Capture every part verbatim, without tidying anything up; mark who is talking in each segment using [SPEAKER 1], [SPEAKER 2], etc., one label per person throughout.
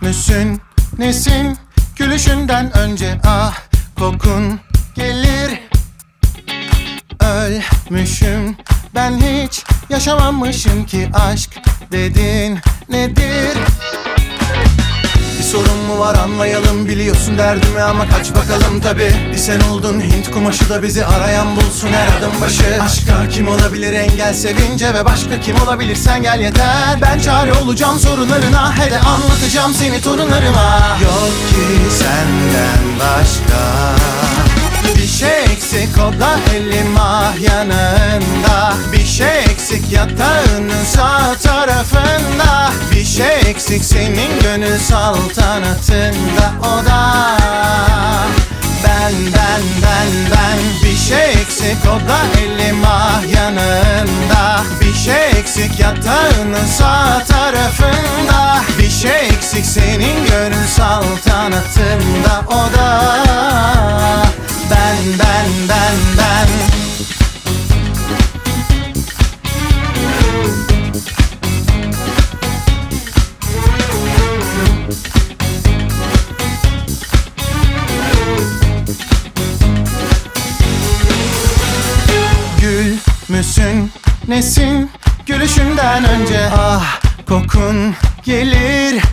[SPEAKER 1] müsün, nesin? Gülüşünden önce ah kokun gelir. Ölmüşüm, ben hiç yaşamamışım ki aşk dedin nedir? Bir sorun mu var anlayalım, biliyorsun derdimi ama kaç bakalım tabi. Bir sen oldun Hint kumaşı da bizi arayan bulsun her adım başı. Aşka kim olabilir engel sevince ve başka kim olabilir sen gel yeter. Ben çare olacağım sorunlarına, he de anlatacağım seni torunlarıma. Yok ki senden başka bir şey eksik, o da elim ah yanında. Bir şey eksik yatağının sağ tarafında. Bir şey eksik senin gönül saltanatında. O da ben ben ben ben. Bir şey eksik, o da elim ah yanında. Bir şey eksik yatağının sağ tarafında. Bir şey eksik senin gönül saltanatında. O da ben ben ben ben. Gül müsün, nesin? Gülüşünden önce ah kokun gelir.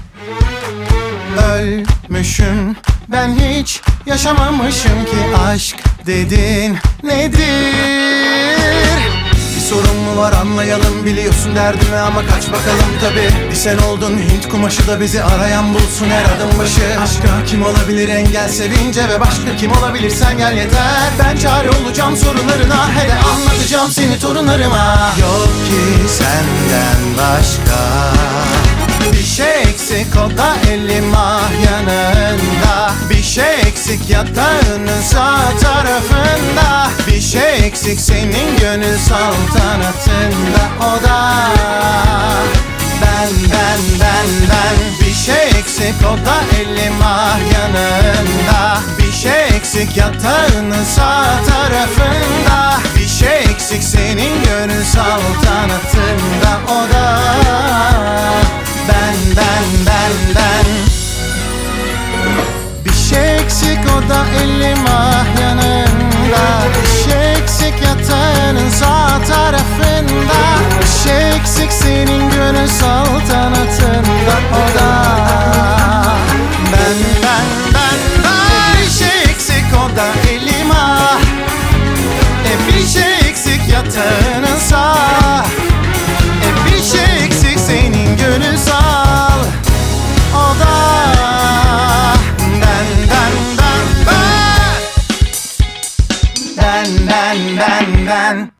[SPEAKER 1] Ölmüşüm, ben hiç yaşamamışım ki aşk dedin nedir? Bir sorun mu var anlayalım, biliyorsun derdimi ama kaç bakalım tabi. Bir sen oldun Hint kumaşı da bizi arayan bulsun her adım başı. Aşka kim olabilir engel sevince ve başka kim olabilir sen gel yeter. Ben çare olacağım sorunlarına, he de anlatacağım seni torunlarıma. Yok ki senden başka bir şey eksik, o da elim ah yanında. Bir şey eksik yatağının sağ tarafında. Bir şey eksik senin gönül saltanatında. O da ben ben ben ben. Bir şey eksik, o da elim ah yanında. Bir şey eksik yatağının sağ tarafında. Bir şey eksik senin gönül saltanatında. O da ben ben ben ben. Bir şey eksik, o da elim ah yanında. Bir şey eksik yatağının sağ tarafında. Bir şey eksik senin gönül saltanatında. O da ben ben ben ben. Bir şey eksik, o da elim ah. E bir şey eksik yatağının sağ. E bir şey eksik senin gönül sal. O da ben ben ben ben. Ben ben ben ben.